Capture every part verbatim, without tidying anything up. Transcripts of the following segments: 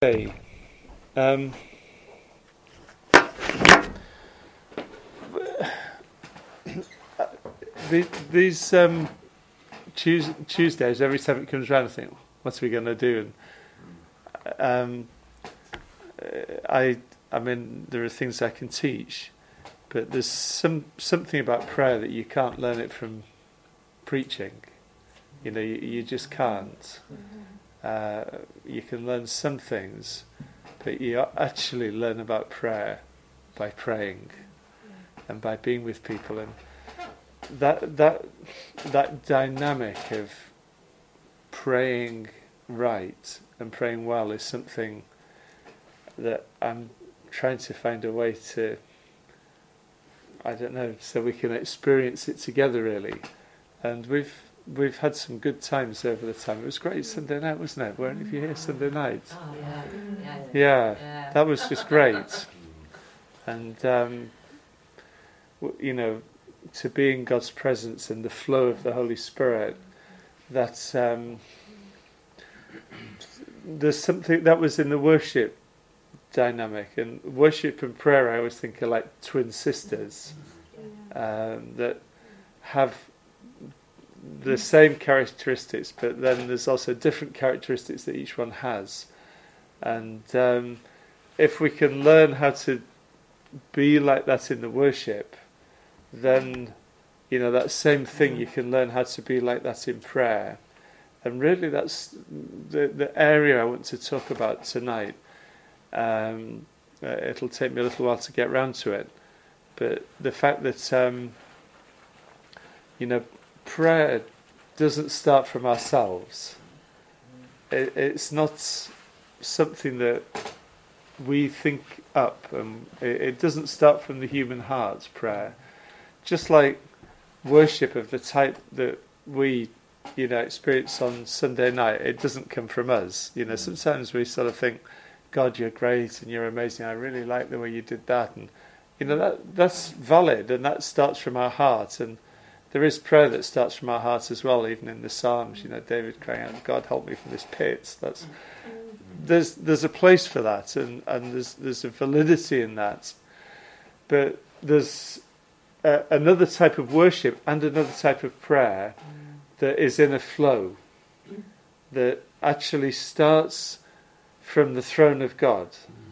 Okay. Um, the, these um, Tues- Tuesdays, every time it comes around, I think, what are we going to do? And um, I, I mean, there are things I can teach, but there's some something about prayer that you can't learn it from preaching. You know, you, you just can't. Uh, you can learn some things, but you actually learn about prayer by praying and by being with people, and that that that dynamic of praying right and praying well is something that I'm trying to find a way to, I don't know, so we can experience it together really. And we've we've had some good times over the time. It was great Sunday night, wasn't it? Weren't you here Sunday night? Oh, yeah. Yeah, yeah, yeah. that was just great. And, um, w- you know, to be in God's presence and the flow of the Holy Spirit, that um, there's something that was in the worship dynamic. And worship and prayer, I always think, are like twin sisters um, that have the same characteristics, but then there's also different characteristics that each one has. And um, if we can learn how to be like that in the worship, then, you know, that same thing you can learn how to be like that in prayer. And really that's the, the area I want to talk about tonight. Um, uh, it'll take me a little while to get round to it. But the fact that, um, you know, prayer doesn't start from ourselves. It, it's not something that we think up, and it, it doesn't start from the human heart, prayer. Just like worship of the type that we, you know, experience on Sunday night, it doesn't come from us. You know, sometimes we sort of think, God, you're great and you're amazing. I really like the way you did that. And, you know, that that's valid, and that starts from our heart. And there is prayer that starts from our hearts as well, even in the Psalms. You know, David crying out, "God, help me from this pit." That's there's there's a place for that, and, and there's there's a validity in that. But there's uh, another type of worship and another type of prayer that is in a flow that actually starts from the throne of God,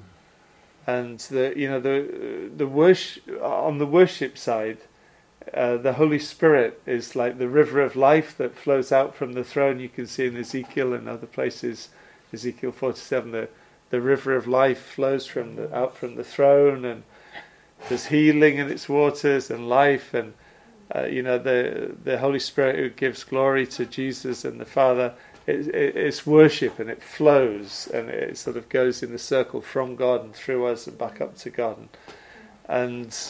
and the you know the the worship on the worship side. Uh, the Holy Spirit is like the river of life that flows out from the throne. You can see in Ezekiel and other places, Ezekiel forty-seven, the, the river of life flows from the, out from the throne, and there's healing in its waters and life, and uh, you know the the Holy Spirit who gives glory to Jesus and the Father. It, it, it's worship, and it flows, and it sort of goes in a circle from God and through us and back up to God, and. and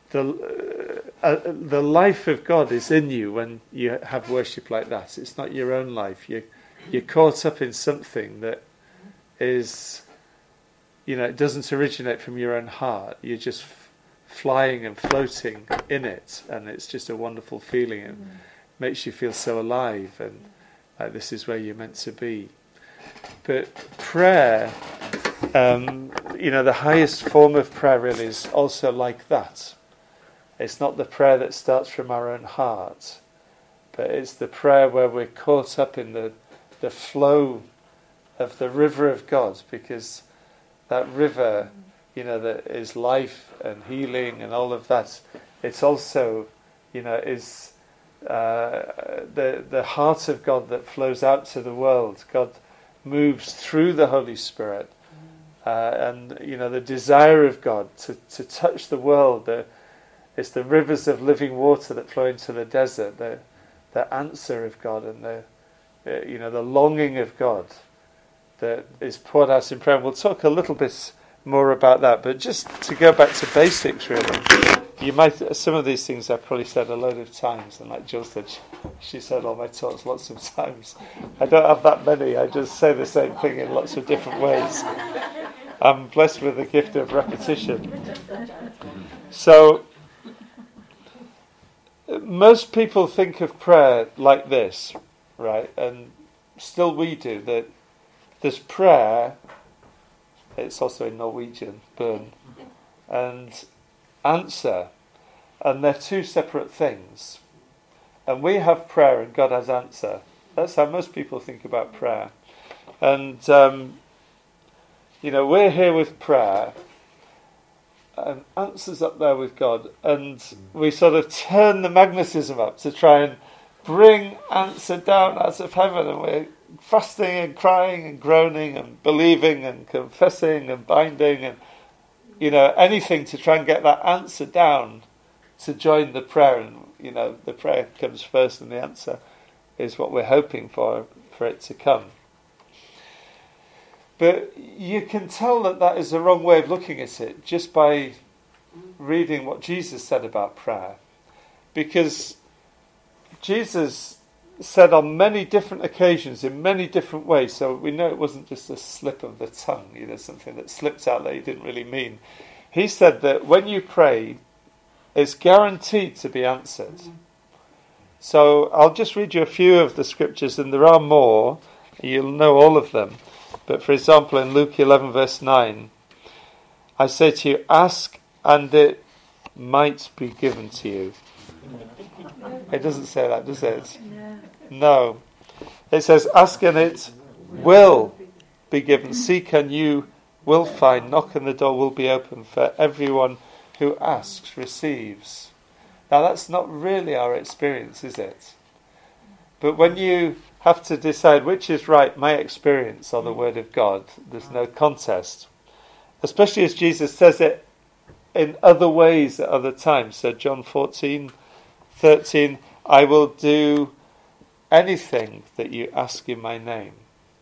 The uh, the life of God is in you when you have worship like that. It's not your own life. You you're caught up in something that is, you know, it doesn't originate from your own heart. You're just f- flying and floating in it, and it's just a wonderful feeling. It mm. makes you feel so alive, and like this is where you're meant to be. But prayer, um, you know, the highest form of prayer really is also like that. It's not the prayer that starts from our own heart, but it's the prayer where we're caught up in the the flow of the river of God, because that river, you know, that is life and healing and all of that, it's also, you know, is uh, the the heart of God that flows out to the world. God moves through the Holy Spirit, uh, and, you know, the desire of God to, to touch the world, the It's the rivers of living water that flow into the desert, the the answer of God, and the uh, you know the longing of God that is poured out in prayer. And we'll talk a little bit more about that, but just to go back to basics, really. You might some of these things I've probably said a load of times, and like Jill said, she, she said all my talks lots of times. I don't have that many. I just say the same thing in lots of different ways. I'm blessed with the gift of repetition. So. Most people think of prayer like this, right? And still we do, that there's prayer It's also in Norwegian, burn, and answer. And they're two separate things. And we have prayer and God has answer. That's how most people think about prayer. And, um, you know, we're here with prayer and answers up there with God. And we sort of turn the magnetism up to try and bring answer down out of heaven. And we're fasting and crying and groaning and believing and confessing and binding and, you know, anything to try and get that answer down to join the prayer. And, you know, the prayer comes first and the answer is what we're hoping for, for it to come. But you can tell that that is the wrong way of looking at it just by reading what Jesus said about prayer. Because Jesus said on many different occasions, in many different ways, so we know it wasn't just a slip of the tongue, you know, something that slipped out that he didn't really mean. He said that when you pray, it's guaranteed to be answered. So I'll just read you a few of the scriptures, and there are more. You'll know all of them. But for example, in Luke eleven verse nine, I say to you, ask and it might be given to you. It doesn't say that, does it? No. It says, ask and it will be given. Seek and you will find. Knock and the door will be open. For everyone who asks receives. Now that's not really our experience, is it? But when you have to decide which is right, my experience or the Word of God, there's no contest. Especially as Jesus says it in other ways at other times. So John fourteen, thirteen, I will do anything that you ask in my name.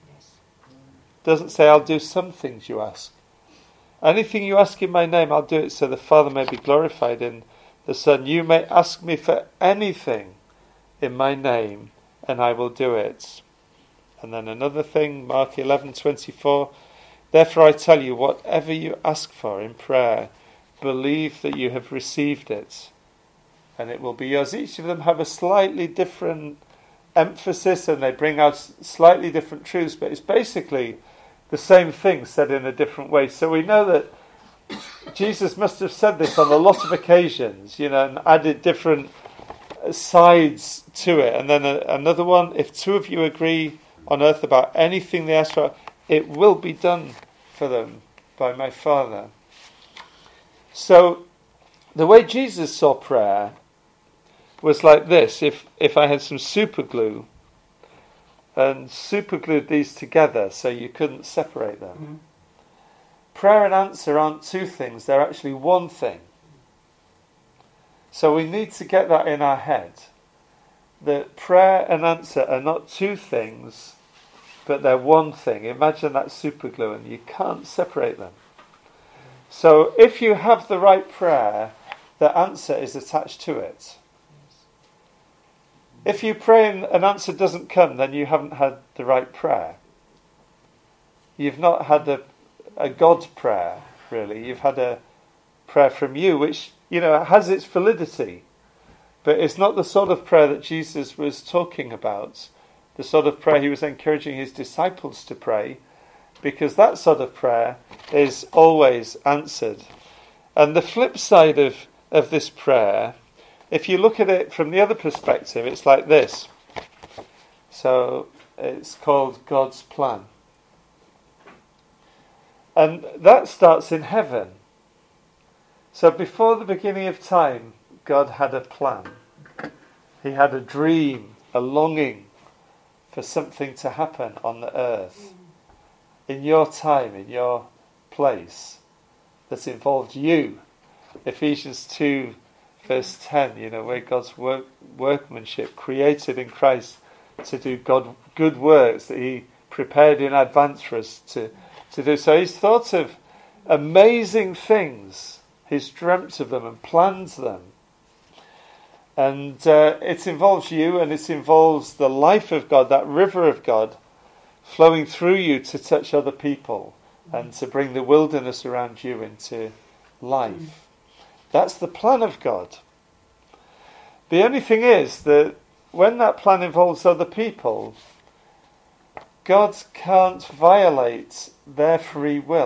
Doesn't say I'll do some things you ask. Anything you ask in my name, I'll do it so the Father may be glorified in the Son. You may ask me for anything in my name, and I will do it. And then another thing, Mark eleven twenty-four. Therefore I tell you, whatever you ask for in prayer, believe that you have received it, and it will be yours. Each of them have a slightly different emphasis, and they bring out slightly different truths, but it's basically the same thing said in a different way. So we know that Jesus must have said this on a lot of occasions, you know, and added different sides to it. And then a, another one, if two of you agree on earth about anything they ask for, it will be done for them by my Father. So the way Jesus saw prayer was like this. If if I had some super glue and super glued these together so you couldn't separate them. Mm-hmm. Prayer and answer aren't two things, they're actually one thing. So we need to get that in our head. That prayer and answer are not two things, but they're one thing. Imagine that super glue and you can't separate them. So if you have the right prayer, the answer is attached to it. If you pray and an answer doesn't come, then you haven't had the right prayer. You've not had a, a God prayer, really. You've had a prayer from you, which, you know, has its validity. But it's not the sort of prayer that Jesus was talking about, the sort of prayer he was encouraging his disciples to pray, because that sort of prayer is always answered. And the flip side of, of this prayer, if you look at it from the other perspective, it's like this. So it's called God's plan. And that starts in heaven. So before the beginning of time, God had a plan. He had a dream, a longing for something to happen on the earth. In your time, in your place, that involved you. Ephesians two verse ten, you know, where God's work, workmanship created in Christ to do God good works that he prepared in advance for us to, to do. So he's thought of amazing things. He's dreamt of them and planned them. And uh, it involves you, and it involves the life of God, that river of God flowing through you to touch other people and to bring the wilderness around you into life. That's the plan of God. The only thing is that when that plan involves other people, God can't violate their free will.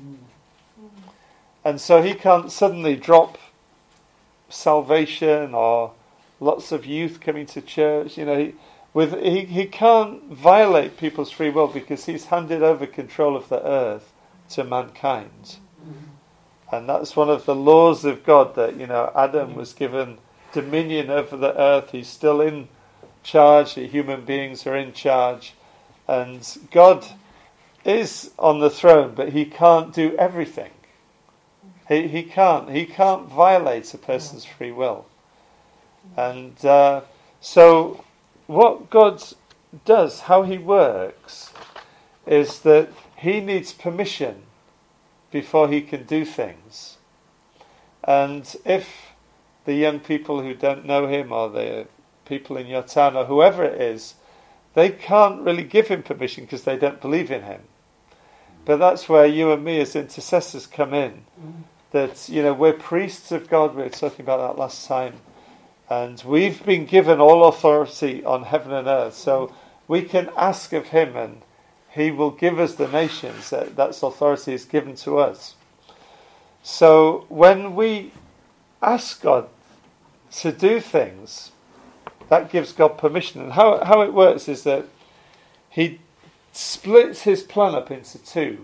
And so he can't suddenly drop salvation or lots of youth coming to church. You know, he, with he, he can't violate people's free will because he's handed over control of the earth to mankind. And that's one of the laws of God, that, you know, Adam was given dominion over the earth. He's still in charge. The human beings are in charge. And God is on the throne, but he can't do everything. He he can't. He can't violate a person's free will. And uh, so what God does, how he works, is that he needs permission before he can do things. And if the young people who don't know him, or the people in your town, or whoever it is, they can't really give him permission because they don't believe in him. But that's where you and me as intercessors come in. That, you know, we're priests of God. We were talking about that last time. And we've been given all authority on heaven and earth. So we can ask of him, and he will give us the nations. That that's authority is given to us. So when we ask God to do things, that gives God permission. And how how it works is that he splits his plan up into two.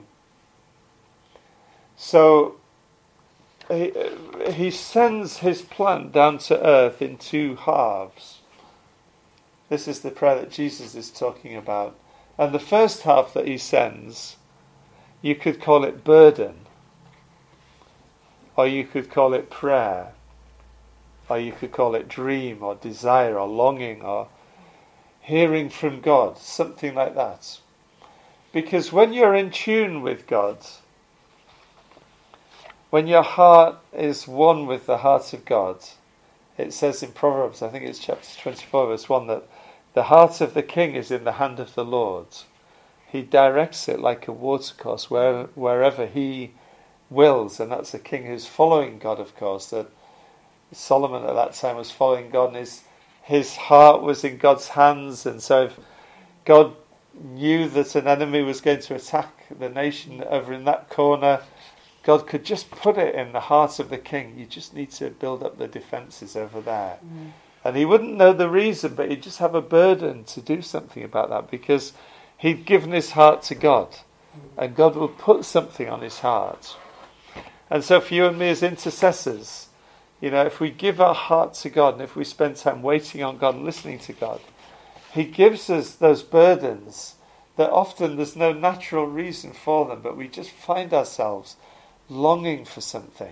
So he, he sends his plan down to earth in two halves. This is the prayer that Jesus is talking about. And the first half that he sends, you could call it burden, or you could call it prayer, or you could call it dream, or desire, or longing, or hearing from God, something like that. Because when you're in tune with God, when your heart is one with the heart of God, it says in Proverbs, I think it's chapter twenty-four, verse one, that the heart of the king is in the hand of the Lord. He directs it like a watercourse where, wherever he wills, and that's the king who's following God, of course. That Solomon at that time was following God, and his, his heart was in God's hands, and so if God knew that an enemy was going to attack the nation over in that corner, God could just put it in the heart of the king. You just need to build up the defences over there. Mm. And he wouldn't know the reason, but he'd just have a burden to do something about that, because he'd given his heart to God, and God will put something on his heart. And so for you and me as intercessors, you know, if we give our heart to God, and if we spend time waiting on God and listening to God, he gives us those burdens that often there's no natural reason for them, but we just find ourselves longing for something,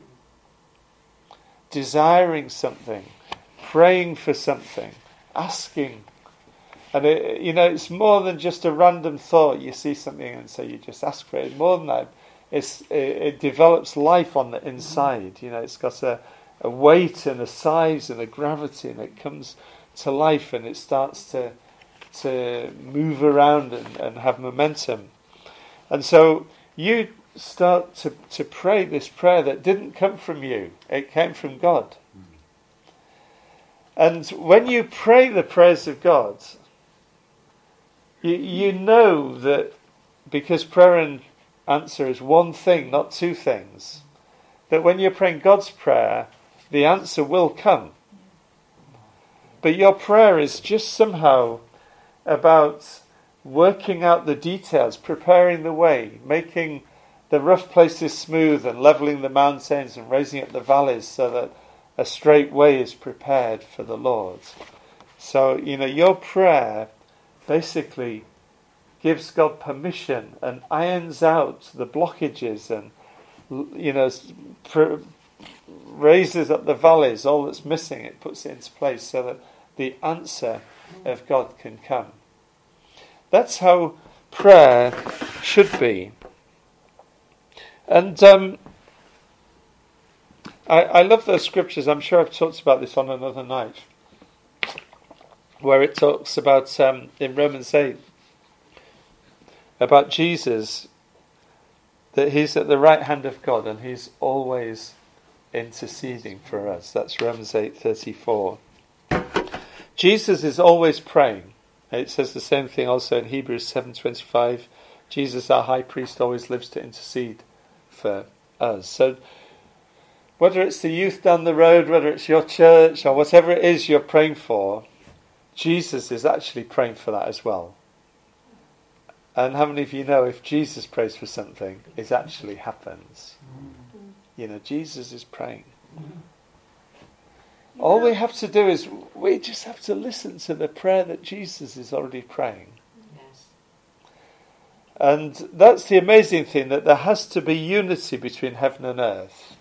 desiring something, praying for something, asking. And it, you know, it's more than just a random thought. You see something and so you just ask for it. It's more than that. It's, it, it develops life on the inside. You know, it's got a, a weight and a size and a gravity, and it comes to life, and it starts to to move around and, and have momentum. And so you start to, to pray this prayer that didn't come from you. It came from God. And when you pray the prayers of God, you, you know that because prayer and answer is one thing, not two things, that when you're praying God's prayer, the answer will come. But your prayer is just somehow about working out the details, preparing the way, making the rough places smooth, and levelling the mountains and raising up the valleys so that a straight way is prepared for the Lord. So, you know, your prayer basically gives God permission and irons out the blockages, and, you know, pr- raises up the valleys, all that's missing, it puts it into place so that the answer of God can come. That's how prayer should be. And um, I, I love those scriptures. I'm sure I've talked about this on another night, where it talks about, um, in Romans eight, about Jesus, that he's at the right hand of God and he's always interceding for us. That's Romans eight thirty-four. Jesus is always praying. It says the same thing also in Hebrews seven twenty-five. Jesus, our high priest, always lives to intercede for us. So whether it's the youth down the road, whether it's your church, or whatever it is you're praying for, Jesus is actually praying for that as well. And how many of you know if Jesus prays for something, it actually happens? You know, Jesus is praying. All we have to do is, we just have to listen to the prayer that Jesus is already praying. Yes. And that's the amazing thing, that there has to be unity between heaven and earth.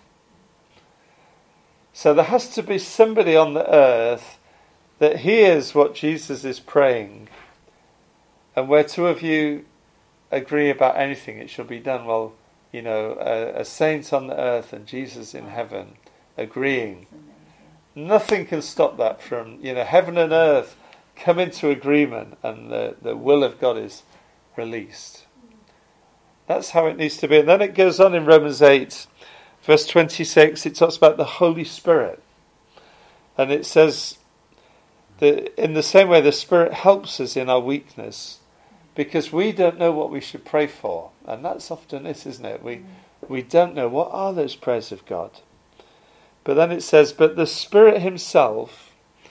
So there has to be somebody on the earth that hears what Jesus is praying. And where two of you agree about anything, it shall be done. Well, you know, a, a saint on the earth and Jesus in heaven agreeing. Nothing can stop that from, you know, heaven and earth come into agreement and the, the will of God is released. That's how it needs to be. And then it goes on in Romans eight, verse twenty-six, it talks about the Holy Spirit. And it says that in the same way the Spirit helps us in our weakness, because we don't know what we should pray for. And that's often it, isn't it? We, we don't know what are those prayers of God. But then it says, but the Spirit himself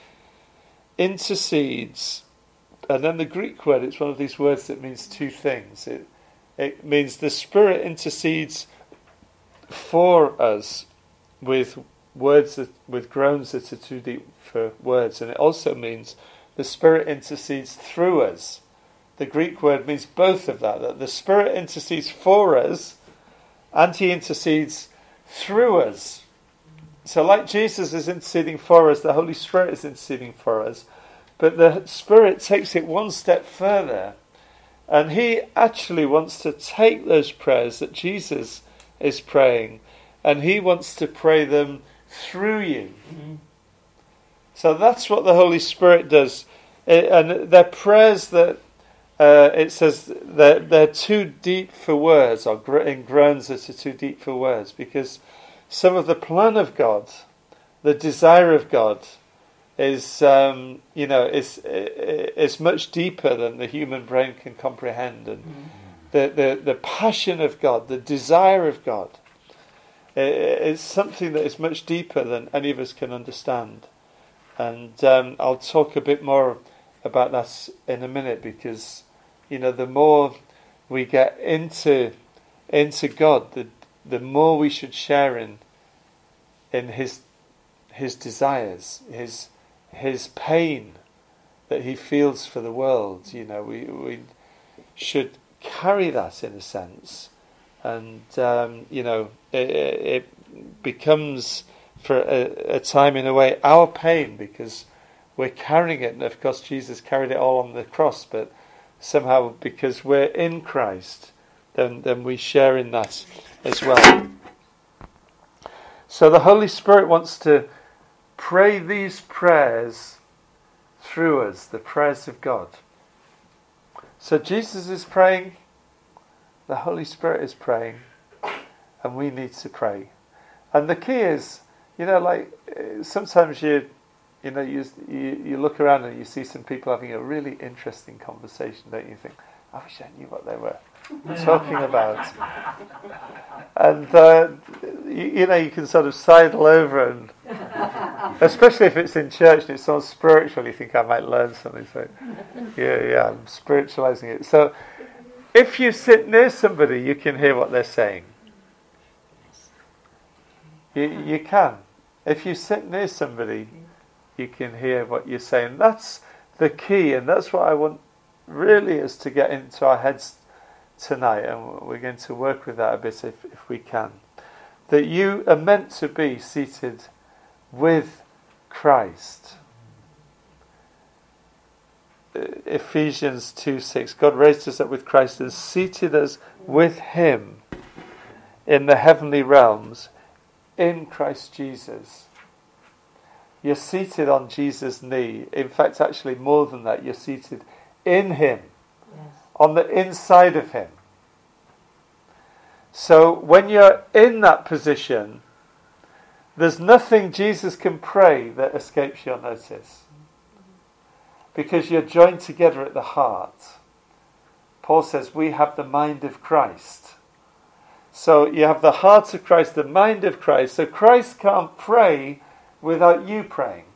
intercedes. And then the Greek word, it's one of these words that means two things. It, it means the Spirit intercedes for us with words, that, with groans that are too deep for words. And it also means the Spirit intercedes through us. The Greek word means both of that. That the Spirit intercedes for us and he intercedes through us. So like Jesus is interceding for us, the Holy Spirit is interceding for us. But the Spirit takes it one step further. And he actually wants to take those prayers that Jesus is praying, and he wants to pray them through you. Mm-hmm. So that's what the Holy Spirit does. It, and they're prayers that, uh, it says, they're, they're too deep for words, or in groans that are too deep for words, because some of the plan of God, the desire of God, is um, you know is is much deeper than the human brain can comprehend, and mm-hmm. the, the the passion of God, the desire of God, is something that is much deeper than any of us can understand. And um, I'll talk a bit more about that in a minute, because you know the more we get into into God, the the more we should share in in his his desires, his his pain that he feels for the world. You know, we we should carry that in a sense, and um, you know, it, it becomes for a, a time in a way our pain, because we're carrying it, and of course Jesus carried it all on the cross, but somehow because we're in Christ, then then we share in that as well. So the Holy Spirit wants to pray these prayers through us, the prayers of God. So Jesus is praying, the Holy Spirit is praying, and we need to pray. And the key is, you know, like sometimes you, you know, you you, you look around and you see some people having a really interesting conversation, don't you? Think, I wish I knew what they were talking about. And uh, you, you know, you can sort of sidle over, and especially if it's in church and it's so spiritual, you think I might learn something. So yeah, yeah, I'm spiritualizing it. So if you sit near somebody, you can hear what they're saying. You, you can. If you sit near somebody, you can hear what you're saying. That's the key, and that's what I want really is to get into our heads tonight, and we're going to work with that a bit if, if we can. That you are meant to be seated with Christ. Ephesians two six, God raised us up with Christ and seated us with him in the heavenly realms in Christ Jesus. You're seated on Jesus' knee. In fact, actually more than that, you're seated in him, yes. On the inside of him. So when you're in that position, there's nothing Jesus can pray that escapes your notice, because you're joined together at the heart. Paul says we have the mind of Christ. So you have the heart of Christ, the mind of Christ. So Christ can't pray without you praying.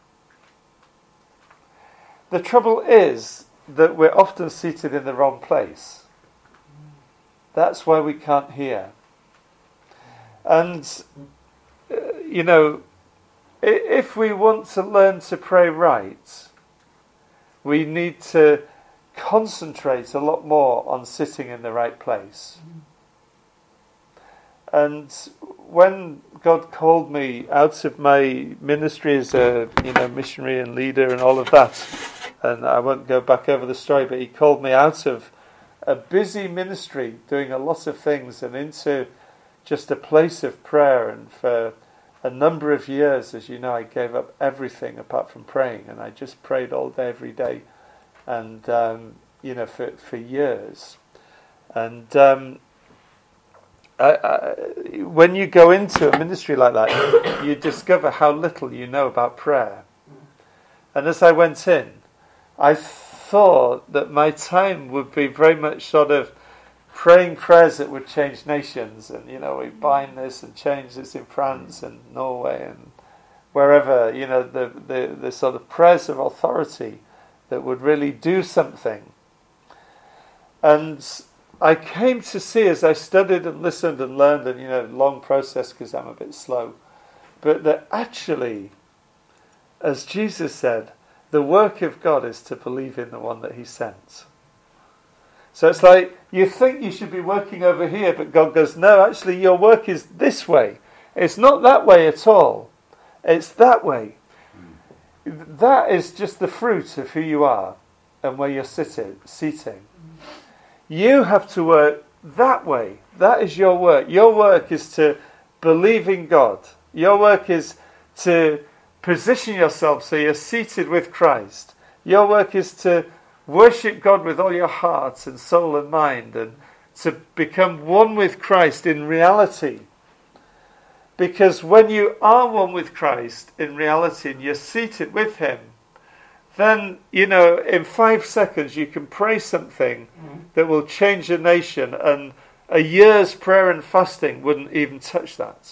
The trouble is that we're often seated in the wrong place. That's why we can't hear. And, uh, you know, if we want to learn to pray right, we need to concentrate a lot more on sitting in the right place. And when God called me out of my ministry as a you know missionary and leader and all of that, and I won't go back over the story, but He called me out of a busy ministry, doing a lot of things, and into just a place of prayer. And for a number of years, as you know, I gave up everything apart from praying, and I just prayed all day, every day, and um, you know, for for years. And um, I, I, when you go into a ministry like that, you discover how little you know about prayer. And as I went in, I thought that my time would be very much sort of praying prayers that would change nations, and you know, we bind this and change this in France and Norway and wherever, you know, the, the, the sort of prayers of authority that would really do something. And I came to see, as I studied and listened and learned, and you know, long process because I'm a bit slow, but that actually, as Jesus said, the work of God is to believe in the one that He sent. So it's like, you think you should be working over here, but God goes, no, actually your work is this way. It's not that way at all. It's that way. Mm. That is just the fruit of who you are and where you're sitting, seating. Mm. You have to work that way. That is your work. Your work is to believe in God. Your work is to position yourself so you're seated with Christ. Your work is to worship God with all your heart and soul and mind, and to become one with Christ in reality. Because when you are one with Christ in reality and you're seated with Him, then, you know, in five seconds you can pray something mm-hmm. that will change a nation, and a year's prayer and fasting wouldn't even touch that.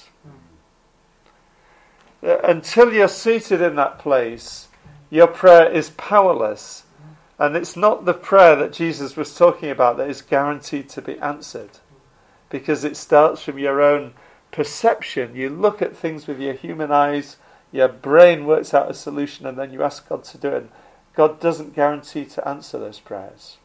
Mm-hmm. Until you're seated in that place, your prayer is powerless. And it's not the prayer that Jesus was talking about that is guaranteed to be answered, because it starts from your own perception. You look at things with your human eyes, your brain works out a solution, and then you ask God to do it. And God doesn't guarantee to answer those prayers.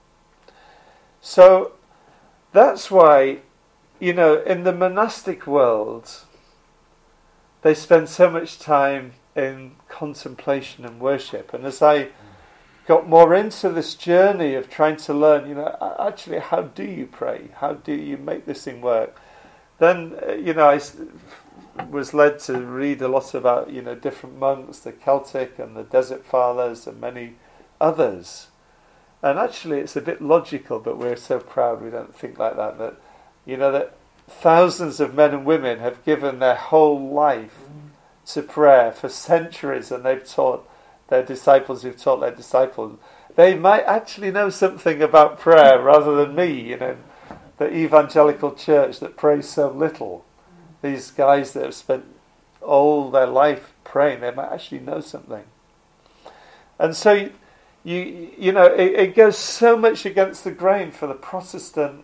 So that's why, you know, in the monastic world, they spend so much time in contemplation and worship. And as I got more into this journey of trying to learn, you know, actually, how do you pray? How do you make this thing work? Then, you know, I was led to read a lot about, you know, different monks, the Celtic and the Desert Fathers and many others. And actually, it's a bit logical, but we're so proud we don't think like that, that, you know, that thousands of men and women have given their whole life to prayer for centuries, and they've taught their disciples who've taught their disciples. They might actually know something about prayer rather than me, you know, the evangelical church that prays so little. These guys that have spent all their life praying, they might actually know something. And so, you, you, you know, it, it goes so much against the grain for the Protestant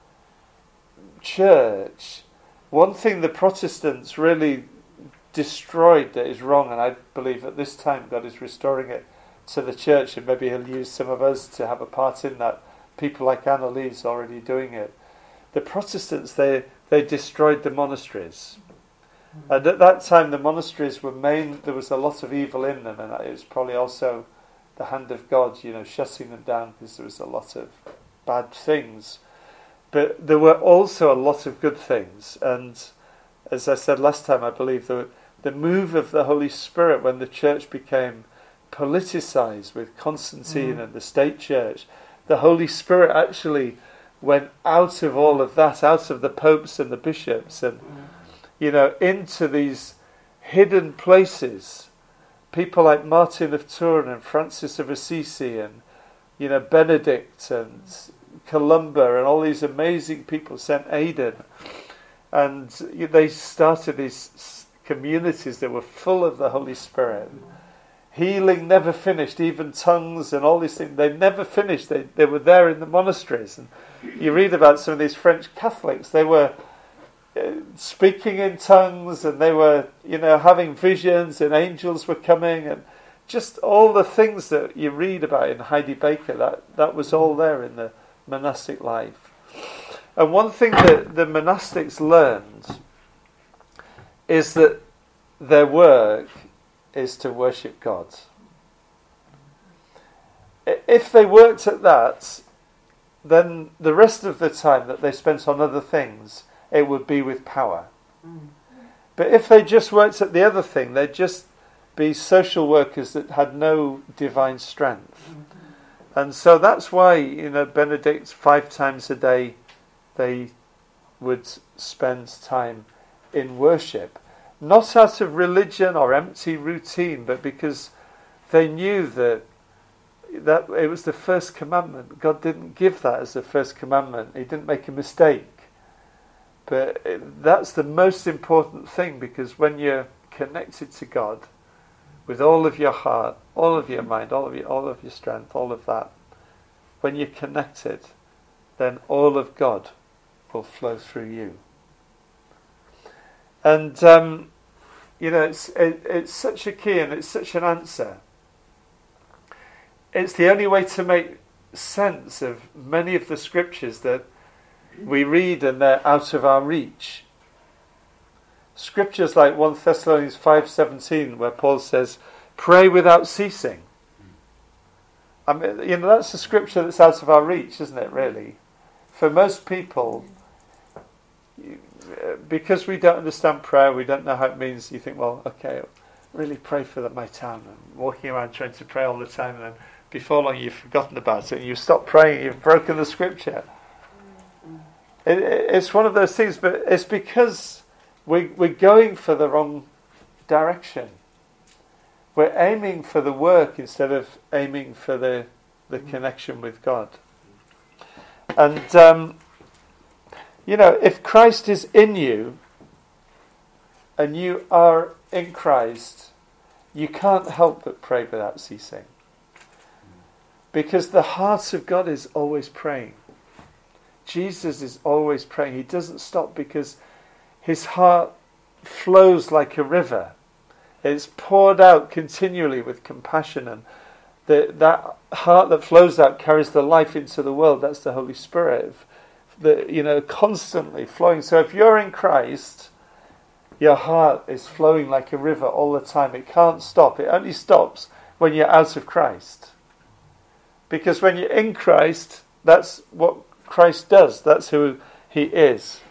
church. One thing the Protestants really destroyed that is wrong, and I believe at this time God is restoring it to the church, and maybe He'll use some of us to have a part in that. People like Annalise already doing it. The Protestants, they they destroyed the monasteries, mm-hmm. and at that time the monasteries were main. There was a lot of evil in them, and it was probably also the hand of God, you know, shutting them down because there was a lot of bad things. But there were also a lot of good things, and as I said last time, I believe the the move of the Holy Spirit when the church became politicized with Constantine mm. and the state church, the Holy Spirit actually went out of all of that, out of the popes and the bishops, and mm. you know, into these hidden places. People like Martin of Tours and Francis of Assisi and, you know, Benedict and Columba and all these amazing people, Saint Aidan, and they started these communities that were full of the Holy Spirit. Healing never finished, even tongues and all these things, they never finished. They they were there in the monasteries. And you read about some of these French Catholics, they were uh, speaking in tongues, and they were, you know, having visions, and angels were coming, and just all the things that you read about in Heidi Baker, that, that was all there in the monastic life. And one thing that the monastics learned is that their work is to worship God. If they worked at that, then the rest of the time that they spent on other things, it would be with power. Mm. But if they just worked at the other thing, they'd just be social workers that had no divine strength. Mm-hmm. And so that's why, you know, Benedict, five times a day, they would spend time in worship. Not out of religion or empty routine, but because they knew that that it was the first commandment. God didn't give that as the first commandment. He didn't make a mistake. But it, that's the most important thing, because when you're connected to God with all of your heart, all of your mind, all of your, all of your strength, all of that, when you're connected, then all of God will flow through you. And um, you know, it's it, it's such a key, and it's such an answer. It's the only way to make sense of many of the scriptures that we read and they're out of our reach. Scriptures like First Thessalonians five seventeen, where Paul says, "Pray without ceasing." I mean, you know, that's a scripture that's out of our reach, isn't it? Really, for most people. You, Because we don't understand prayer, we don't know how it means, you think, well, okay, really pray for my town. And walking around trying to pray all the time, and then before long you've forgotten about it, and you stop praying, you've broken the scripture. It, it's one of those things, but it's because we, we're going for the wrong direction. We're aiming for the work instead of aiming for the, the connection with God. And... Um, You know, if Christ is in you and you are in Christ, you can't help but pray without ceasing. Because the heart of God is always praying. Jesus is always praying. He doesn't stop because his heart flows like a river. It's poured out continually with compassion, and the, that heart that flows out carries the life into the world. That's the Holy Spirit. The, you know, constantly flowing. So if you're in Christ, your heart is flowing like a river all the time. It can't stop. It only stops when you're out of Christ. Because when you're in Christ, that's what Christ does. That's who he is.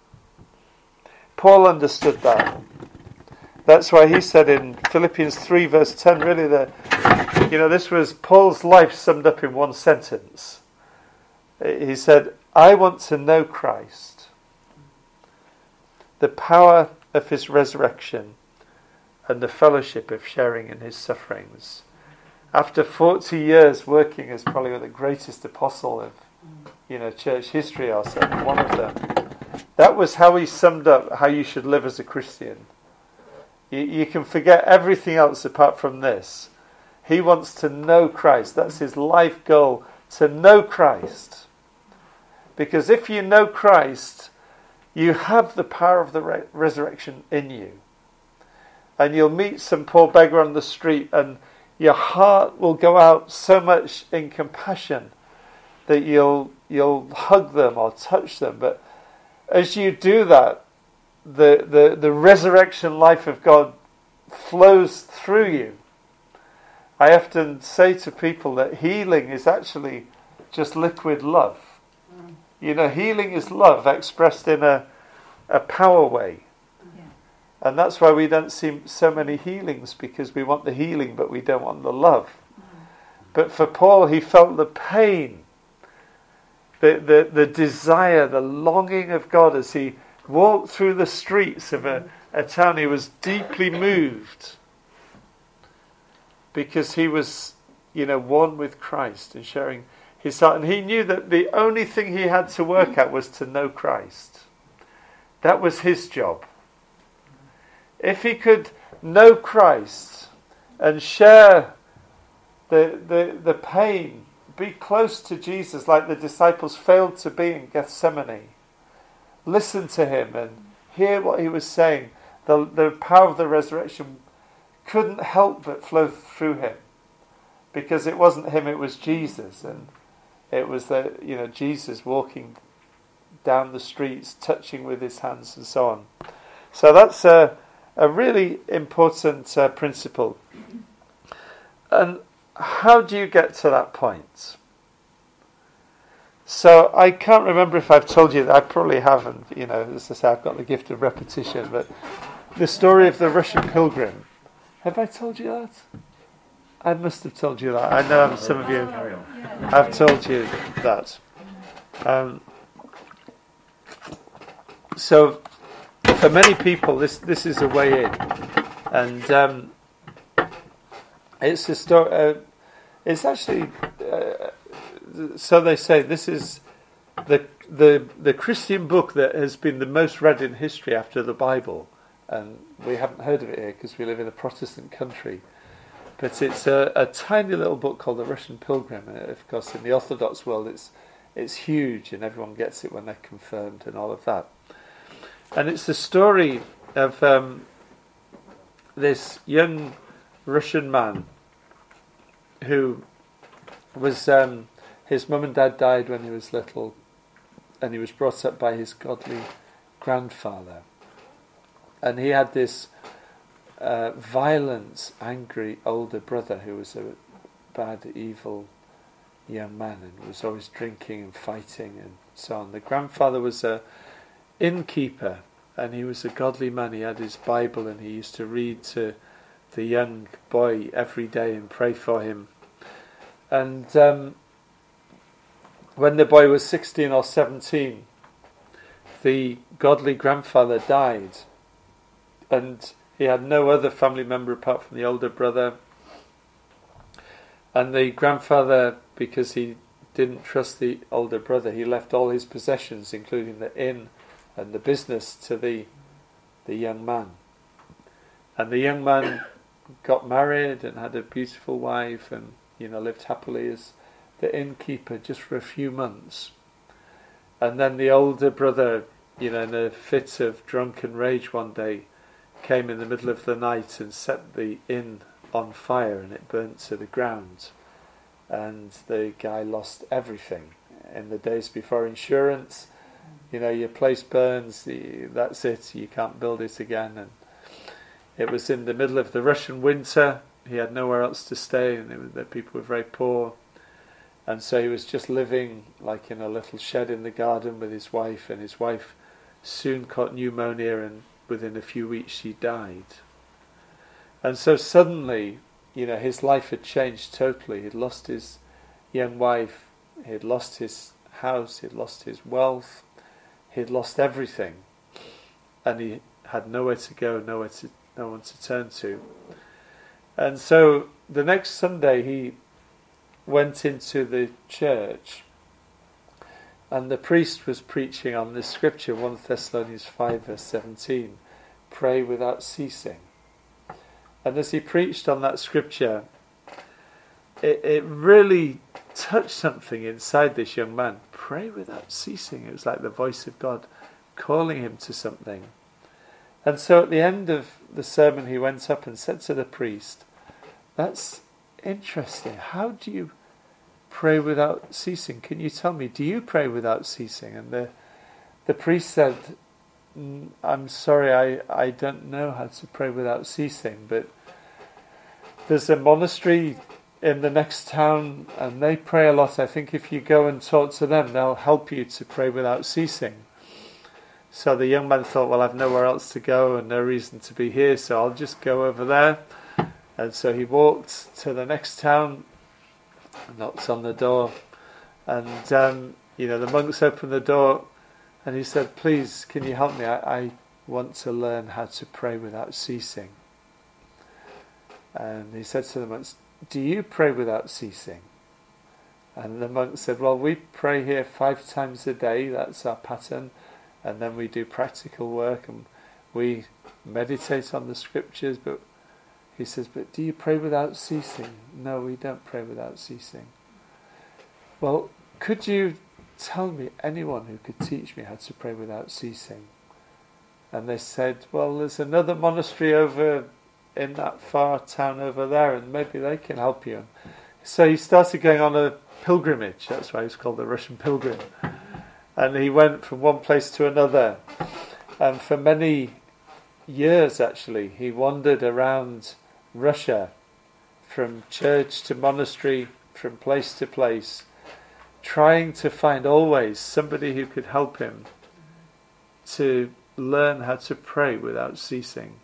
Paul understood that. That's why he said in Philippians three verse ten, really, the, you know, this was Paul's life summed up in one sentence. He said, "I want to know Christ, the power of his resurrection, and the fellowship of sharing in his sufferings." After forty years working as probably the greatest apostle of, you know, church history, or certainly one of them, that was how he summed up how you should live as a Christian. You, you can forget everything else apart from this. He wants to know Christ. That's his life goal, to know Christ. Because if you know Christ, you have the power of the re- resurrection in you. And you'll meet some poor beggar on the street, and your heart will go out so much in compassion that you'll you'll hug them or touch them. But as you do that, the, the, the resurrection life of God flows through you. I often say to people that healing is actually just liquid love. You know, healing is love expressed in a, a power way. Yeah. And that's why we don't see so many healings, because we want the healing, but we don't want the love. Mm. But for Paul, he felt the pain, the, the, the desire, the longing of God as he walked through the streets of a, a town. He was deeply moved because he was, you know, one with Christ and sharing. He saw, and he knew that the only thing he had to work at was to know Christ. That was his job. If he could know Christ and share the the the pain, be close to Jesus like the disciples failed to be in Gethsemane, listen to him and hear what he was saying, the the power of the resurrection couldn't help but flow through him, because it wasn't him, it was Jesus, and it was the you know Jesus walking down the streets, touching with his hands and so on. So that's a a really important uh, principle. And how do you get to that point? So I can't remember if I've told you that. I probably haven't. You know, as I say, I've got the gift of repetition. But the story of the Russian pilgrim. Have I told you that? I must have told you that. I know some of you have told you that. Um, so for many people, this this is a way in, and um, it's a story. Uh, it's actually. Uh, So they say this is the the the Christian book that has been the most read in history after the Bible, and we haven't heard of it here because we live in a Protestant country. But it's a, a tiny little book called The Russian Pilgrim, and of course in the Orthodox world it's it's huge, and everyone gets it when they're confirmed and all of that. And it's the story of um, this young Russian man who was. Um, His mum and dad died when he was little, and he was brought up by his godly grandfather. And he had this uh, violent, angry older brother who was a bad, evil young man and was always drinking and fighting and so on. The grandfather was a innkeeper, and he was a godly man. He had his Bible, and he used to read to the young boy every day and pray for him. And um, when the boy was sixteen or seventeen, the godly grandfather died, and he had no other family member apart from the older brother. And the grandfather, because he didn't trust the older brother, he left all his possessions, including the inn and the business, to the the young man. And the young man got married and had a beautiful wife, and you know lived happily as the innkeeper just for a few months. And then the older brother, you know, in a fit of drunken rage one day, came in the middle of the night and set the inn on fire, and it burnt to the ground. And the guy lost everything. In the days before insurance, you know, your place burns, that's it, you can't build it again. And it was in the middle of the Russian winter. He had nowhere else to stay, and it was, the people were very poor. And so he was just living like in a little shed in the garden with his wife, and his wife soon caught pneumonia, and within a few weeks she died. And so suddenly, you know, his life had changed totally. He'd lost his young wife, he'd lost his house, he'd lost his wealth, he'd lost everything. And he had nowhere to go, nowhere to, no one to turn to. And so the next Sunday he went into the church, and the priest was preaching on this scripture, First Thessalonians five verse seventeen, pray without ceasing. And as he preached on that scripture, it, it really touched something inside this young man. Pray without ceasing. It was like the voice of God calling him to something. And so at the end of the sermon he went up and said to the priest, that's interesting. How do you pray without ceasing? Can you tell me, do you pray without ceasing? And the the priest said, I'm sorry, I, I don't know how to pray without ceasing, but there's a monastery in the next town and they pray a lot. I think if you go and talk to them, they'll help you to pray without ceasing. So the young man thought, well, I've nowhere else to go and no reason to be here, so I'll just go over there. And so he walked to the next town, knocked on the door, and um, you know the monks opened the door, and he said, please, can you help me? I, I want to learn how to pray without ceasing. And he said to the monks, do you pray without ceasing? And the monk said, well, we pray here five times a day, that's our pattern, and then we do practical work and we meditate on the scriptures, but he says, but do you pray without ceasing? No, we don't pray without ceasing. Well, could you tell me anyone who could teach me how to pray without ceasing? And they said, well, there's another monastery over in that far town over there, and maybe they can help you. So he started going on a pilgrimage. That's why he's called the Russian pilgrim. And he went from one place to another. And for many years, actually, he wandered around Russia, from church to monastery, from place to place, trying to find always somebody who could help him to learn how to pray without ceasing.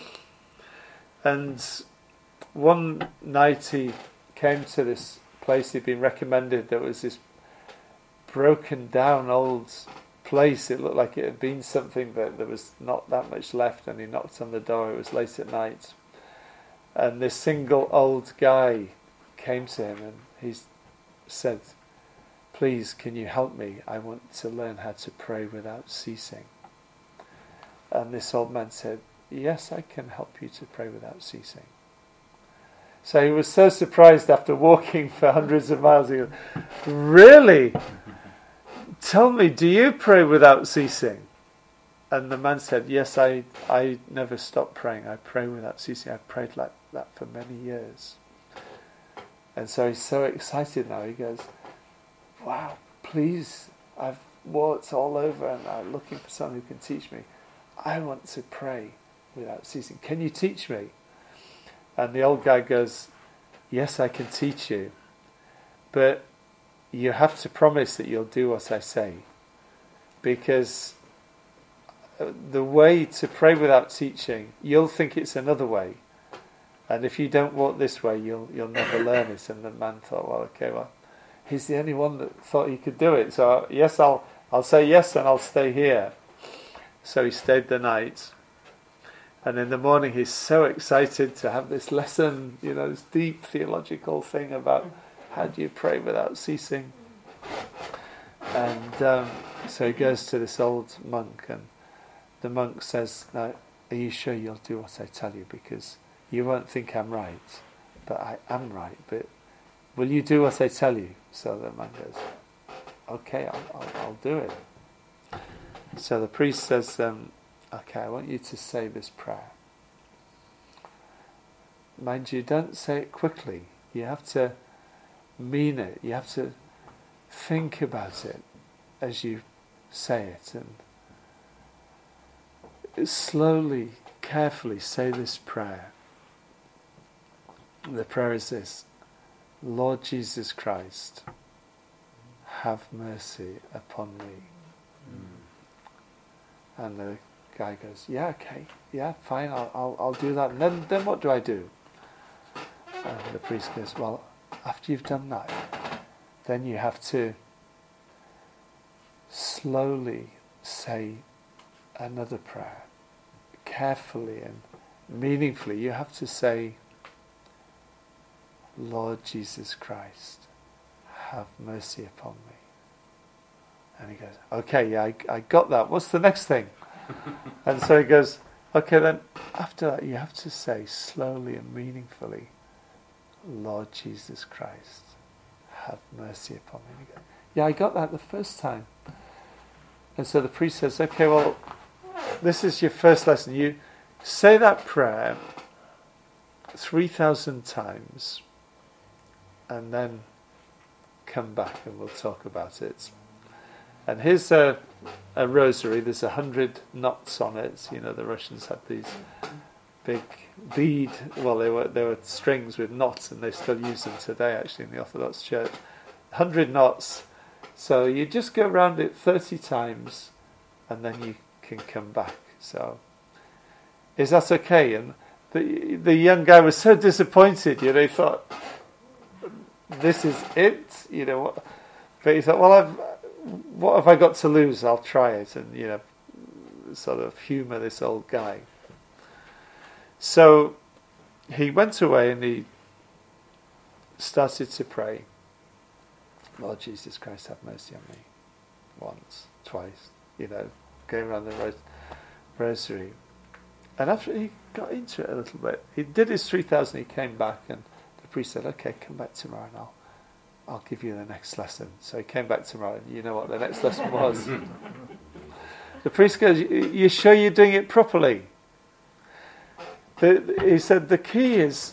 And one night he came to this place he'd been recommended. There was this broken down old place. It looked like it had been something, but there was not that much left. And he knocked on the door. It was late at night. And this single old guy came to him and he said, please, can you help me? I want to learn how to pray without ceasing. And this old man said, yes, I can help you to pray without ceasing. So he was so surprised after walking for hundreds of miles. He goes, really? Tell me, do you pray without ceasing? And the man said, yes, I, I never stop praying. I pray without ceasing. I've prayed like that for many years. And so he's so excited now. He goes, wow, please, I've walked all over and I'm looking for someone who can teach me. I want to pray without ceasing. Can you teach me? And the old guy goes, yes, I can teach you. But you have to promise that you'll do what I say. Because the way to pray without teaching, you'll think it's another way. And if you don't walk this way, you'll you'll never learn it. And the man thought, well, okay, well, he's the only one that thought he could do it. So yes, I'll I'll say yes and I'll stay here. So he stayed the night. And in the morning he's so excited to have this lesson, you know, this deep theological thing about how do you pray without ceasing. And um, so he goes to this old monk, and the monk says, now, are you sure you'll do what I tell you? Because you won't think I'm right, but I am right. But will you do what I tell you? So the monk goes, okay, I'll, I'll, I'll do it. So the priest says, um, okay, I want you to say this prayer. Mind you, don't say it quickly. You have to mean it. You have to think about it as you say it. And slowly, carefully say this prayer. The prayer is this: Lord Jesus Christ, have mercy upon me. Mm. And the guy goes, yeah, okay, yeah, fine, I'll, I'll, I'll do that. And then, then what do I do? And the priest goes, well, after you've done that, then you have to slowly say another prayer, carefully and meaningfully. You have to say, Lord Jesus Christ, have mercy upon me. And he goes, okay, yeah, I, I got that. What's the next thing? And so he goes, okay, then after that you have to say slowly and meaningfully, Lord Jesus Christ, have mercy upon me. And he goes, yeah, I got that the first time. And so the priest says, okay, well, this is your first lesson. You say that prayer three thousand times and then come back and we'll talk about it. And here's a, a rosary. There's a hundred knots on it. You know, the Russians had these big bead. Well, they were they were strings with knots, and they still use them today, actually, in the Orthodox Church. Hundred knots. So you just go around it thirty times, and then you can come back. So, is that okay? And the the young guy was so disappointed. You know, he thought, this is it. You know, but he thought, well, I've. What have I got to lose? I'll try it, and you know, sort of humour this old guy. So he went away and he started to pray. Lord Jesus Christ, have mercy on me. Once, twice, you know, going around the ros- rosary. And after he got into it a little bit, he did his three thousand, he came back, and the priest said, okay, come back tomorrow and I'll, I'll give you the next lesson. So he came back tomorrow, and you know what the next lesson was? The priest goes, you sure you're doing it properly? The, he said, the key is,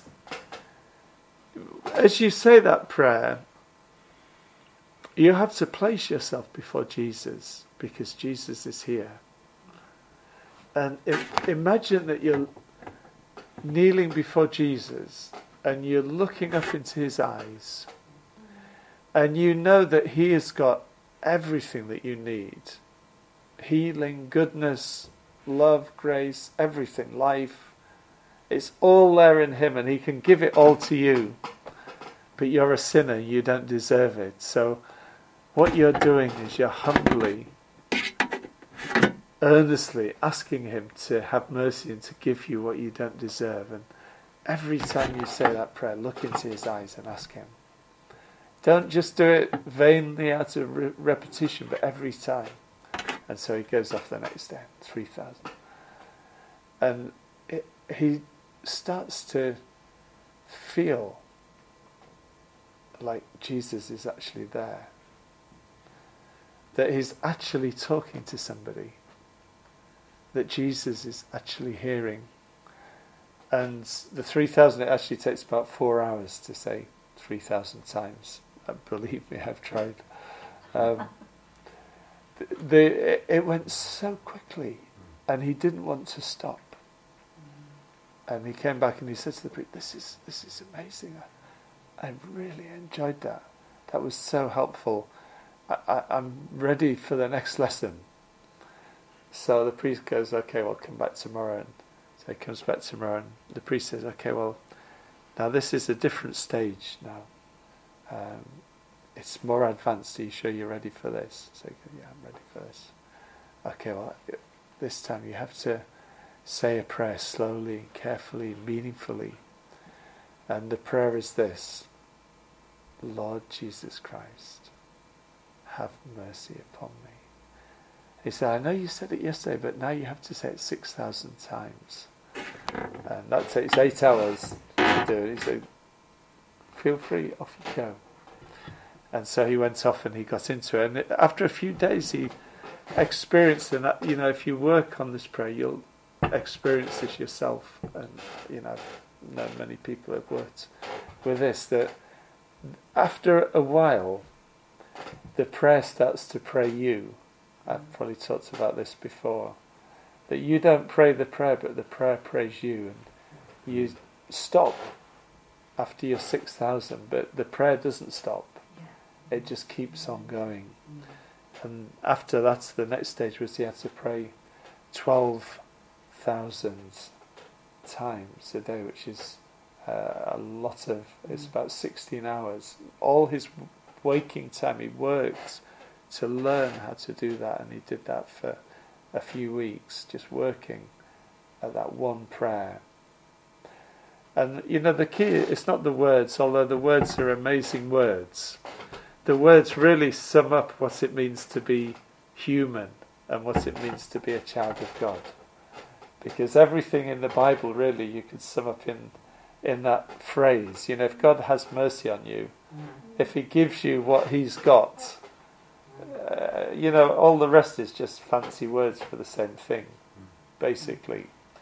as you say that prayer, you have to place yourself before Jesus, because Jesus is here. And imagine that you're kneeling before Jesus and you're looking up into his eyes, and you know that he has got everything that you need. Healing, goodness, love, grace, everything, life. It's all there in him, and he can give it all to you. But you're a sinner, you don't deserve it. So what you're doing is you're humbly, earnestly asking him to have mercy and to give you what you don't deserve. And every time you say that prayer, look into his eyes and ask him. Don't just do it vainly out of re- repetition, but every time. And so he goes off the next day, three thousand. And it, he starts to feel like Jesus is actually there. That he's actually talking to somebody. That Jesus is actually hearing. And the three thousand, it actually takes about four hours to say three thousand times. And believe me, I've tried. Um, the, the, it went so quickly, and he didn't want to stop. And he came back and he said to the priest, this is, this is amazing. I, I really enjoyed that. That was so helpful. I, I, I'm ready for the next lesson. So the priest goes, okay, well, come back tomorrow. And so he comes back tomorrow, and the priest says, okay, well, now this is a different stage now. Um, it's more advanced. Are you sure you're ready for this? So he goes, yeah, I'm ready for this. Okay, well, this time you have to say a prayer slowly, carefully, meaningfully. And the prayer is this: Lord Jesus Christ, have mercy upon me. He said, I know you said it yesterday, but now you have to say it six thousand times. And that takes eight hours to do it. He said, feel free, off you go. And so he went off and he got into it. And after a few days he experienced, and you know, if you work on this prayer, you'll experience this yourself. And you know, I've known many people who have worked with this, that after a while the prayer starts to pray you. I've probably talked about this before, that you don't pray the prayer, but the prayer prays you, and you stop after your six thousand, but the prayer doesn't stop. It just keeps on going. And after that, the next stage was he had to pray twelve thousand times a day, which is uh, a lot of, it's about sixteen hours. All his waking time he worked to learn how to do that, and he did that for a few weeks, just working at that one prayer. And you know, the key, it's not the words, although the words are amazing words. The words really sum up what it means to be human and what it means to be a child of God. Because everything in the Bible, really, you could sum up in in that phrase. You know, if God has mercy on you, if he gives you what he's got, uh, you know, all the rest is just fancy words for the same thing, basically.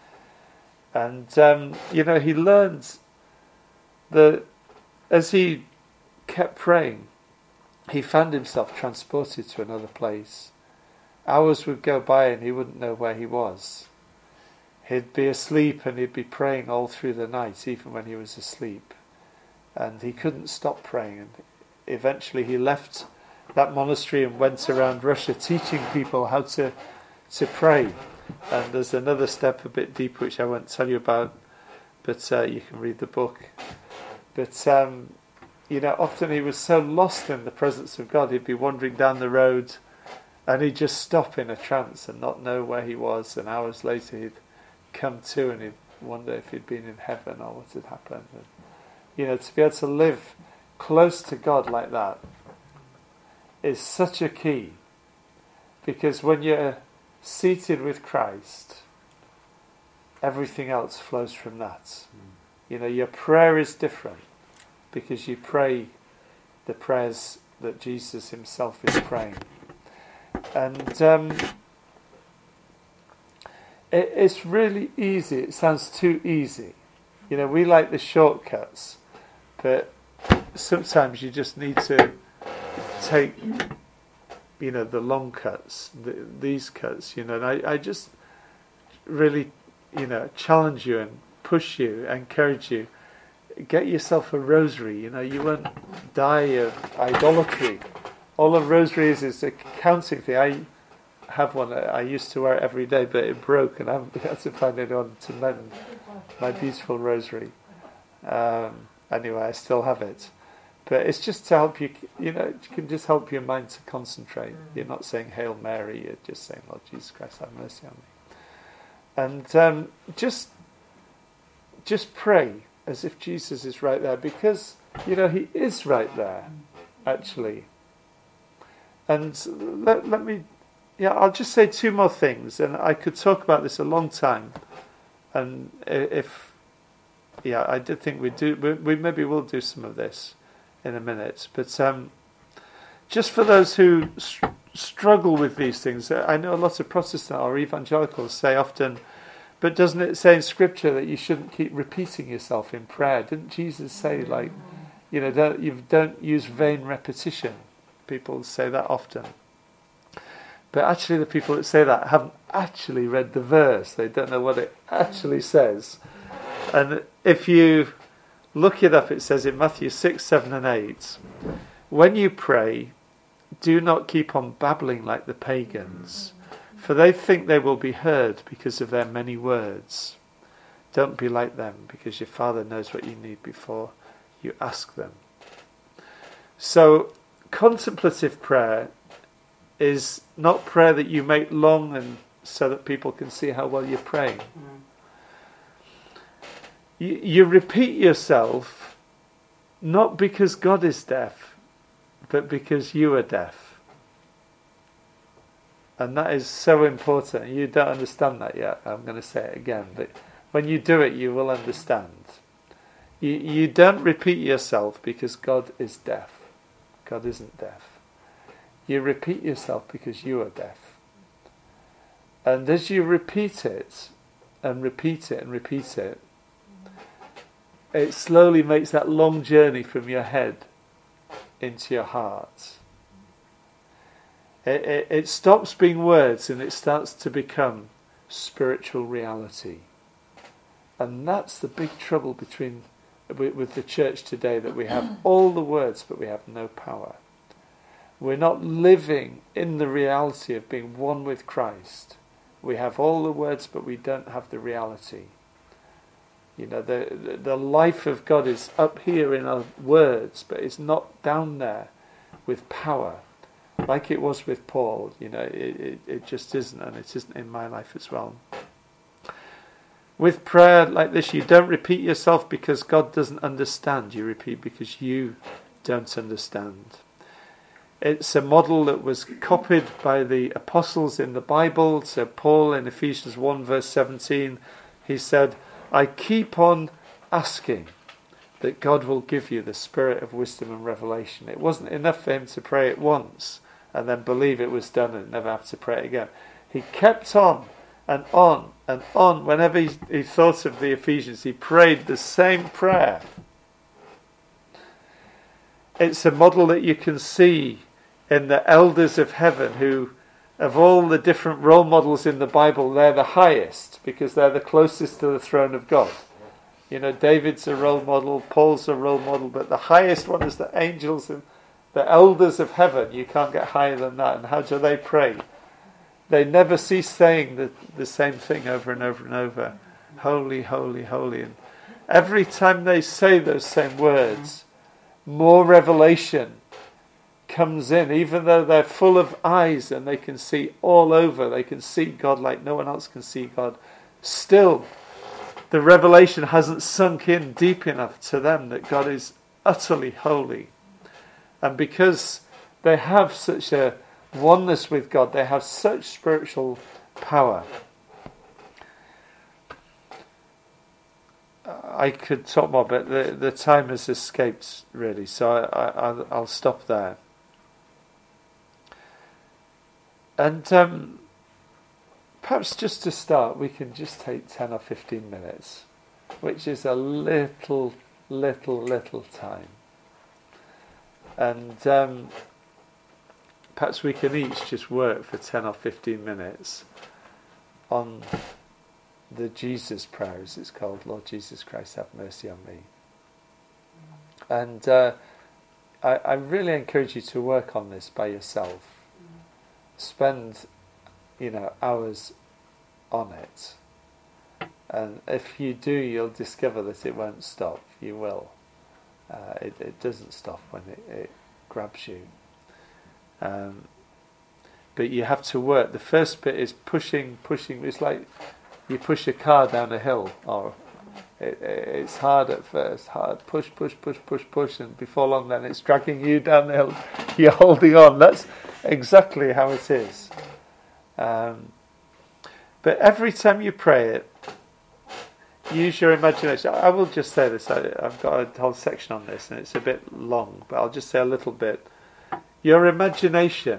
And, um, you know, he learned that as he kept praying, he found himself transported to another place. Hours would go by and he wouldn't know where he was. He'd be asleep and he'd be praying all through the night, even when he was asleep. And he couldn't stop praying. And eventually he left that monastery and went around Russia teaching people how to to pray. And there's another step a bit deeper which I won't tell you about, but uh, you can read the book. But um, you know, often he was so lost in the presence of God, he'd be wandering down the road and he'd just stop in a trance and not know where he was, and hours later he'd come to and he'd wonder if he'd been in heaven or what had happened. And, you know, to be able to live close to God like that is such a key, because when you're seated with Christ, everything else flows from that. Mm. You know, your prayer is different because you pray the prayers that Jesus himself is praying. And um, it, it's really easy. It sounds too easy. You know, we like the shortcuts, but sometimes you just need to take, you know, the long cuts, the, these cuts, you know. And I, I just really, you know, challenge you and push you, encourage you. Get yourself a rosary. You know, you won't die of idolatry. All a rosary is is a counting thing. I have one. I used to wear it every day, but it broke, and I haven't had to find anyone to mend my beautiful rosary. Um, anyway, I still have it. But it's just to help you, you know, it can just help your mind to concentrate. You're not saying Hail Mary, you're just saying, Lord Jesus Christ, have mercy on me. And um, just, just pray as if Jesus is right there, because, you know, he is right there, actually. And let, let me, yeah, I'll just say two more things, and I could talk about this a long time. And if, yeah, I did think we'd do, we, we maybe will do some of this in a minute. But um, just for those who str- struggle with these things, I know a lot of Protestant or evangelicals say often, but doesn't it say in Scripture that you shouldn't keep repeating yourself in prayer? Didn't Jesus say, like, you know, don't, you don't use vain repetition? People say that often. But actually the people that say that haven't actually read the verse. They don't know what it actually says. And if you look it up, it says in Matthew six, seven and eight, when you pray, do not keep on babbling like the pagans, for they think they will be heard because of their many words. Don't be like them, because your Father knows what you need before you ask them. So, contemplative prayer is not prayer that you make long and so that people can see how well you're praying. Mm. You, you repeat yourself not because God is deaf, but because you are deaf. And that is so important. You don't understand that yet. I'm going to say it again. But when you do it, you will understand. You, you don't repeat yourself because God is deaf. God isn't deaf. You repeat yourself because you are deaf. And as you repeat it, and repeat it, and repeat it, it slowly makes that long journey from your head into your heart. It, it, it stops being words and it starts to become spiritual reality. And that's the big trouble between with, with the church today, that we have all the words but we have no power. We're not living in the reality of being one with Christ. We have all the words but we don't have the reality. You know, the, the, the life of God is up here in our words, but it's not down there with power. Like it was with Paul, you know, it, it, it just isn't, and it isn't in my life as well. With prayer like this, you don't repeat yourself because God doesn't understand. You repeat because you don't understand. It's a model that was copied by the apostles in the Bible. So Paul in Ephesians one verse seventeen, he said, I keep on asking that God will give you the spirit of wisdom and revelation. It wasn't enough for him to pray it once and then believe it was done and never have to pray it again. He kept on and on and on. Whenever he, he thought of the Ephesians, he prayed the same prayer. It's a model that you can see in the elders of heaven, who, of all the different role models in the Bible, they're the highest because they're the closest to the throne of God. You know, David's a role model, Paul's a role model, but the highest one is the angels and the elders of heaven. You can't get higher than that. And how do they pray? They never cease saying the, the same thing over and over and over. Holy, holy, holy. And every time they say those same words, more revelation comes in, even though they're full of eyes and they can see all over. They can see God like no one else can see God. Still, the revelation hasn't sunk in deep enough to them that God is utterly holy. And because they have such a oneness with God. They have such spiritual power. I could talk more, but the, the time has escaped, really, so I, I, I'll, I'll stop there. And um, perhaps just to start, we can just take ten or fifteen minutes, which is a little, little, little time. And um, perhaps we can each just work for ten or fifteen minutes on the Jesus prayer, as it's called. Lord Jesus Christ, have mercy on me. And uh, I, I really encourage you to work on this by yourself. Spend, you know, hours on it. And if you do, you'll discover that it won't stop. You will. Uh, it, it doesn't stop when it, it grabs you. Um, but you have to work. The first bit is pushing, pushing. It's like you push a car down a hill, or it, it's hard at first, hard, push, push, push, push, push, and before long then it's dragging you down the hill, you're holding on. That's exactly how it is. Um, but every time you pray it, use your imagination. I will just say this, I, I've got a whole section on this, and it's a bit long, but I'll just say a little bit. Your imagination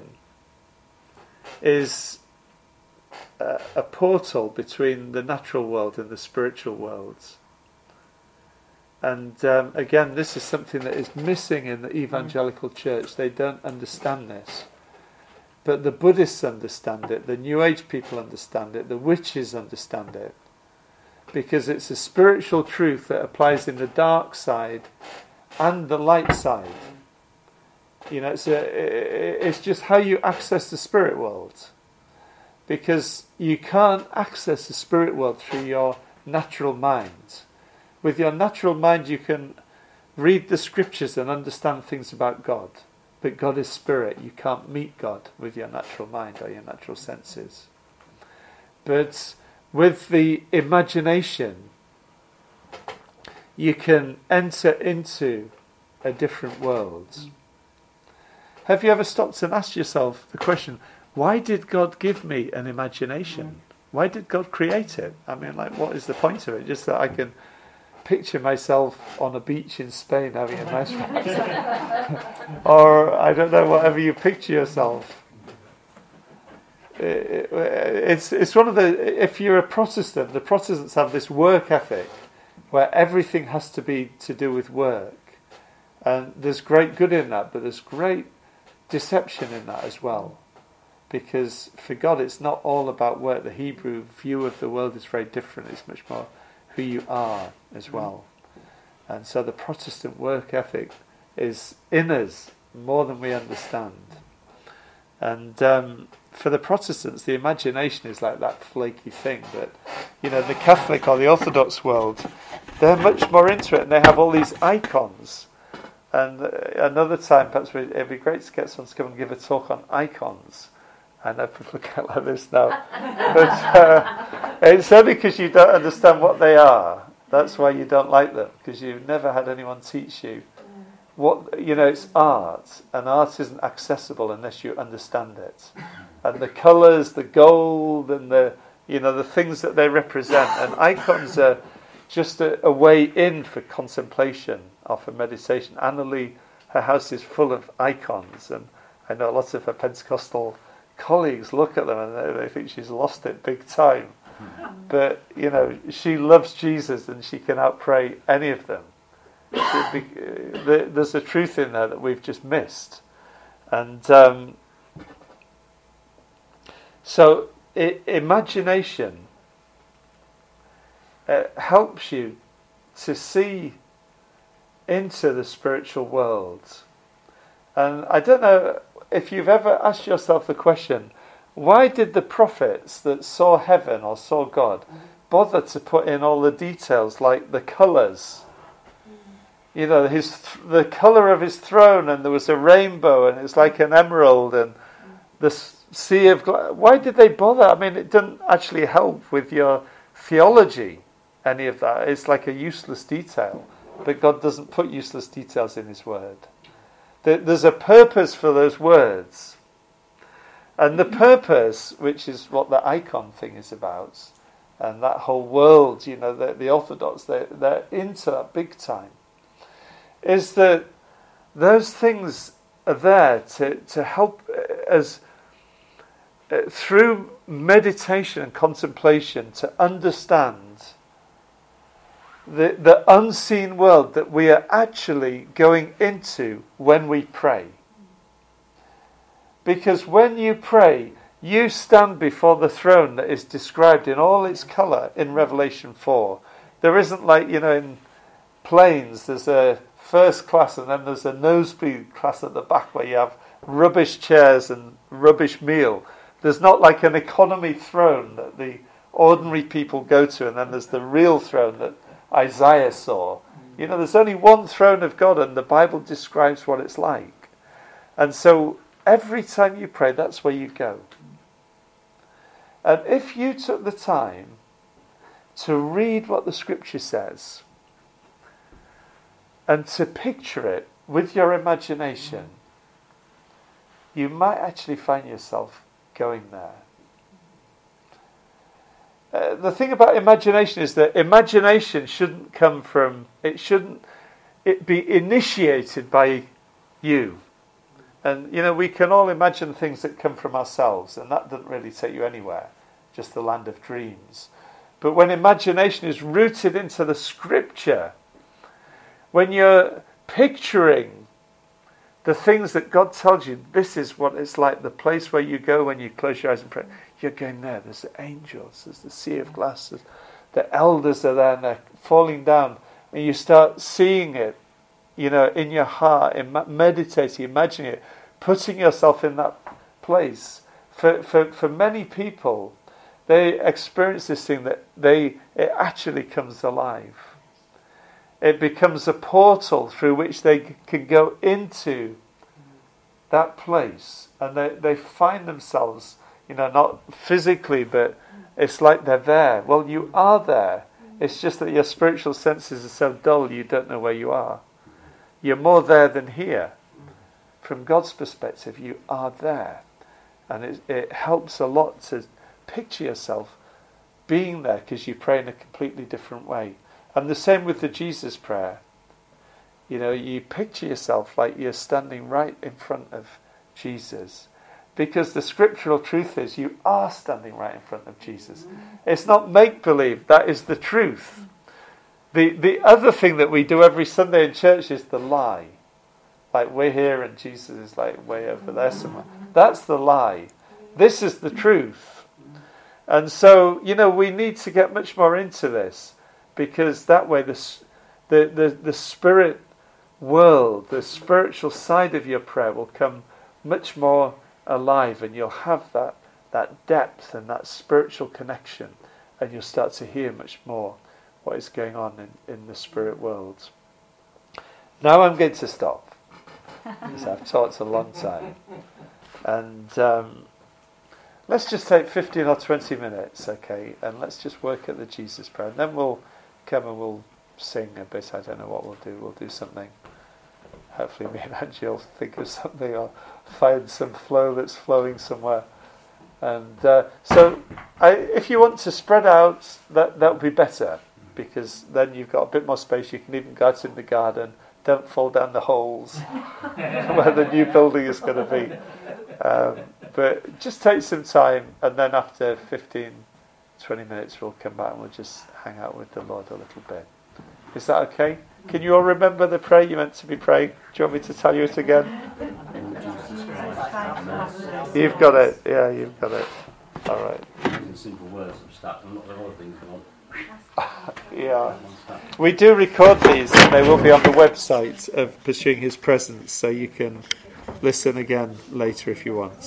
is Uh, a portal between the natural world and the spiritual worlds. And um, again, this is something that is missing in the evangelical church. They don't understand this. But the Buddhists understand it, the New Age people understand it, the witches understand it. Because it's a spiritual truth that applies in the dark side and the light side. You know, it's, a, it's just how you access the spirit world. Because you can't access the spirit world through your natural mind. With your natural mind you can read the scriptures and understand things about God. But God is spirit. You can't meet God with your natural mind or your natural senses. But with the imagination, you can enter into a different world. Have you ever stopped and asked yourself the question, why did God give me an imagination? Why did God create it? I mean, like, what is the point of it? Just that I can picture myself on a beach in Spain having a nice ride. Or, I don't know, whatever you picture yourself. It's, it's one of the, if you're a Protestant, the Protestants have this work ethic where everything has to be to do with work. And there's great good in that, but there's great deception in that as well. Because for God it's not all about work. The Hebrew view of the world is very different. It's much more who you are as well. And so the Protestant work ethic is in us more than we understand. And um, for the Protestants, the imagination is like that flaky thing that, you know, the Catholic or the Orthodox world, they're much more into it, and they have all these icons. And uh, another time, perhaps it'd be great to get someone to come and give a talk on icons. I know people get like this now. But uh, it's only because you don't understand what they are. That's why you don't like them, because you've never had anyone teach you. What, you know, it's art, and art isn't accessible unless you understand it. And the colours, the gold, and the, you know, the things that they represent. And icons are just a, a way in for contemplation or for meditation. Annalie, her house is full of icons, and I know lots of her Pentecostal colleagues look at them and they, they think she's lost it big time. But, you know, she loves Jesus and she can outpray any of them. Be, there's a truth in there that we've just missed. And um, so I- imagination uh, helps you to see into the spiritual world. And I don't know if you've ever asked yourself the question, why did the prophets that saw heaven or saw God bother to put in all the details, like the colours? You know, his th- the colour of his throne, and there was a rainbow, and it's like an emerald, and the sea of gla- why did they bother? I mean, it doesn't actually help with your theology, any of that. It's like a useless detail. But God doesn't put useless details in his word. There's a purpose for those words. And the purpose, which is what the icon thing is about, and that whole world, you know, the, the Orthodox, they're, they're into that big time, is that those things are there to, to help us, uh, through meditation and contemplation, to understand the, the unseen world that we are actually going into when we pray. Because when you pray, you stand before the throne that is described in all its colour in Revelation four. There isn't like, you know, in planes, there's a first class and then there's a nosebleed class at the back where you have rubbish chairs and rubbish meal. There's not like an economy throne that the ordinary people go to, and then there's the real throne that Isaiah saw. You know, there's only one throne of God, and the Bible describes what it's like. And so every time you pray, that's where you go. And if you took the time to read what the Scripture says and to picture it with your imagination, you might actually find yourself going there. Uh, the thing about imagination is that imagination shouldn't come from, it shouldn't it be initiated by you. And, you know, we can all imagine things that come from ourselves, and that doesn't really take you anywhere, just the land of dreams. But when imagination is rooted into the Scripture, when you're picturing the things that God tells you, this is what it's like, the place where you go when you close your eyes and pray. You're going there. There's the angels. There's the sea of glass. The elders are there and they're falling down. And you start seeing it, you know, in your heart, in meditating, imagining it, putting yourself in that place. For, for, for many people, they experience this thing that they it actually comes alive. It becomes a portal through which they can go into that place, and they, they find themselves, you know, not physically, but it's like they're there. Well, you are there. It's just that your spiritual senses are so dull you don't know where you are. You're more there than here. From God's perspective, you are there. And it, it helps a lot to picture yourself being there, because you pray in a completely different way. And the same with the Jesus prayer. You know, you picture yourself like you're standing right in front of Jesus. Because the scriptural truth is you are standing right in front of Jesus. It's not make-believe, that is the truth. The the other thing that we do every Sunday in church is the lie. Like we're here and Jesus is like way over there somewhere. That's the lie. This is the truth. And so, you know, we need to get much more into this, because that way the the the, the spirit world, the spiritual side of your prayer will come much more alive, and you'll have that that depth and that spiritual connection, and you'll start to hear much more what is going on in, in the spirit world. Now I'm going to stop, because I've talked a long time, and um, let's just take fifteen or twenty minutes, okay, and let's just work at the Jesus prayer, and then we'll come and we'll sing a bit. I don't know what we'll do. We'll do something. Hopefully me and Angie will think of something, or find some flow that's flowing somewhere. And uh, so I, if you want to spread out, that that would be better, because then you've got a bit more space. You can even go out in the garden. Don't fall down the holes where the new building is going to be. Um, but just take some time, and then after fifteen, twenty minutes we'll come back and we'll just hang out with the Lord a little bit. Is that okay? Can you all remember the prayer you meant to be praying? Do you want me to tell you it again? You've got it. Yeah, you've got it. All right. Using simple words and stuff, and not the other things on. Yeah. We do record these, and they will be on the website of Pursuing His Presence, so you can listen again later if you want.